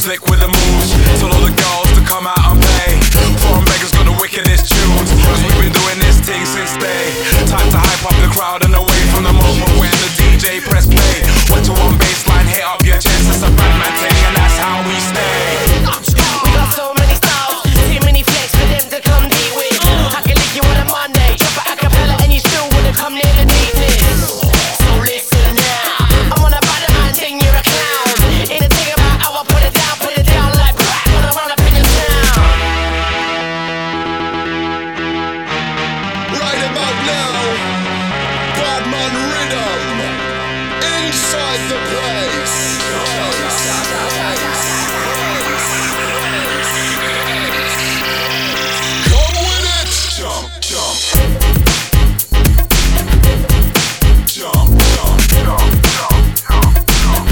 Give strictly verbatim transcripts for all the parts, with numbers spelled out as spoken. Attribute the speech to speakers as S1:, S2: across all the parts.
S1: slick with the moves. Tell all the girls to come out and play. Foreign beggars got the wickedest tunes. Cause we've been doing this thing since day. Time to hype up the crowd and away from the moment when the D J press play. One to one baseline, hit up your chest. It's a bad man thing and that's how we stay.
S2: We got so many styles, too many flex for them to come deep with. I can lick you on a Monday, drop a acapella and you still wouldn't come near the neatness. So listen now, I'm on a bad man thing, you're a clown. Ain't a thing about how I put it down, put it down like crack when I run up in your town.
S3: Right about now, Badman Rhythm, inside the place. Come with it!
S1: Jump, jump. Jump, jump, jump, jump, jump, jump.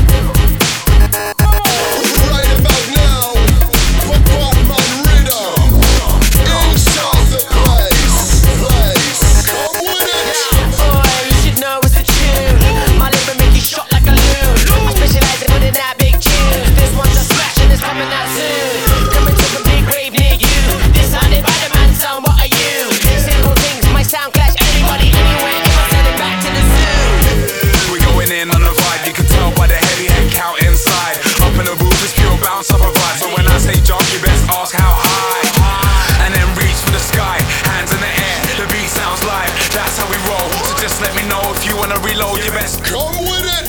S3: Right about now, Badman Rhythm, inside the place. Place. Come with it!
S2: Boy, you should know it's a tune. My liver make you shot like a loon. I specialize in putting out big tunes. This one's a smash and it's coming out soon. Coming to the big grave near you. This how they buy the man sound, what are you? Simple things, my sound clash. Anybody, anywhere, if I send it back to the zoo.
S1: We're going in on the vibe, you can tell by the heavy head count inside. Up in the booth, it's pure bounce up a vibe. So when I say jump, you best ask how high. And then reach for the sky, hands in the air, the beat sounds live. That's how we roll, so just let me know if you wanna reload, you best.
S3: Come with it!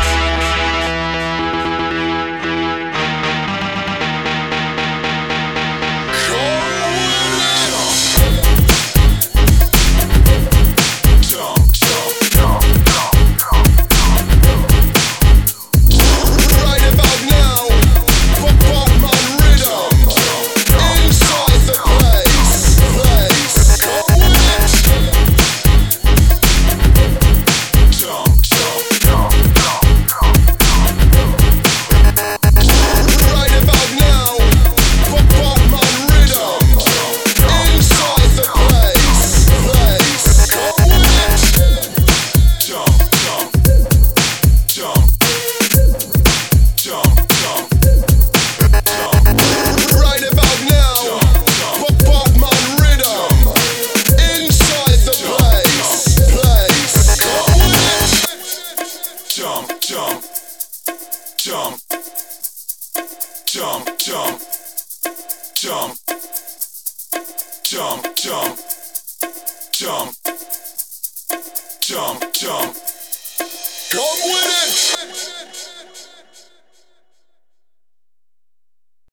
S1: Jump, jump, jump, jump, jump, jump.
S3: Right about now, Badman Rhythm, inside the place. Place. Come with it!
S1: Jump, jump, jump, jump, jump, jump.
S3: Right about now, Badman Rhythm, inside the place. Place. Come with it!
S1: Jump, jump, jump, jump, jump, jump.
S3: Right about now, Badman Rhythm, inside the place. Place. Come with it!
S1: Jump, jump, jump, jump, jump, jump, jump, jump, jump, jump, jump.
S3: Come with it!